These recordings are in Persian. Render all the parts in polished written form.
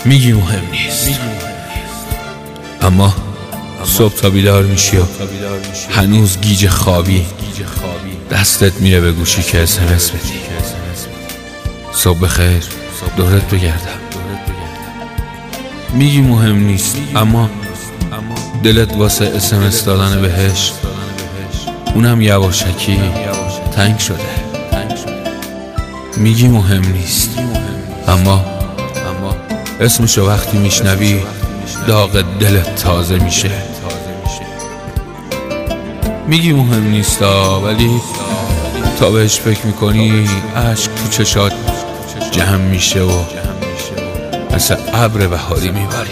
میگی مهم نیست، اما صبح تا بیدار میشی و هنوز گیج خوابی دستت میره به گوشی که SMS بدی صبح بخیر، دورت بگردم. میگی مهم نیست، اما دلت واسه SMS دادن بهش اونم یواشکی تنگ شده. میگی مهم نیست، اما اسمشو وقتی میشنوی داغ دلت تازه میشه. میگی مهم نیست ولی تا بهش فکر میکنی اشک تو چشات جمع میشه و مثل ابر بهاری میباری.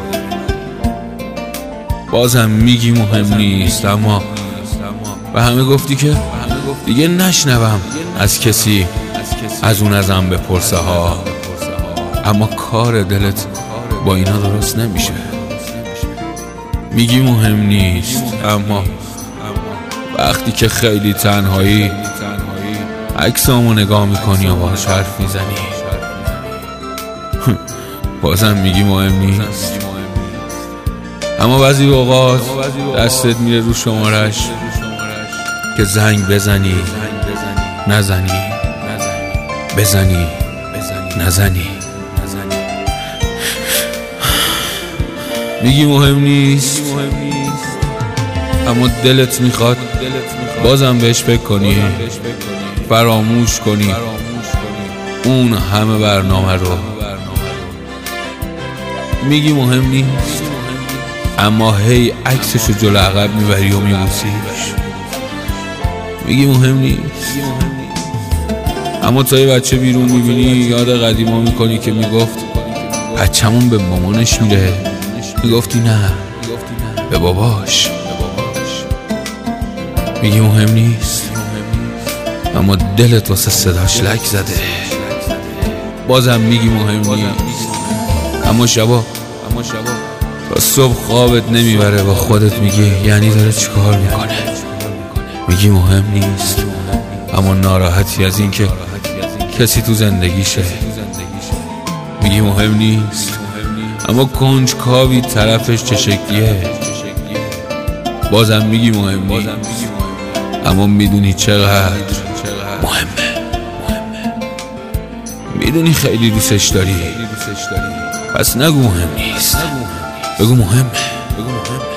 بازم میگی مهم نیست، اما به همه گفتی که دیگه نشنوم از کسی از اون ازم بپرسه ها. اما کار دلت با اینا درست نمیشه. میگی مهم نیست، اما وقتی که خیلی تنهایی عکسامو نگاه میکنی و باهاش حرف میزنی بازم میگی مهم نیست. اما بعضی اوقات دستت میره رو شمارش که زنگ بزنی نزنی، بزنی نزنی. میگی مهم نیست، اما دلت میخواد بازم بهش فکر کنی، فراموش کنی اون همه برنامه رو. میگی مهم نیست، اما هی عکسشو جلو عقب میبری و میبوسیش. میگی مهم نیست، اما تا یه بچه بیرون میبینی یاد قدیما میکنی که میگفت بچه‌مون به مامانش میره، میگفتی نه به باباش. میگی مهم نیست، اما دلت واسه صداش لک زده. بازم میگی مهم نیست، اما شبا تا صبح خوابت نمیبره و خودت میگی یعنی داره چیکار میکنه. میگی مهم نیست، اما ناراحتی از این که کسی تو زندگیشه. میگی مهم نیست، اما کنجکاوی طرفش چه شکلیه. بازم میگی مهم نیست، اما میدونی چقدر مهمه. میدونی خیلی دوستش داری، پس نگو مهم نیست، بگو مهمه.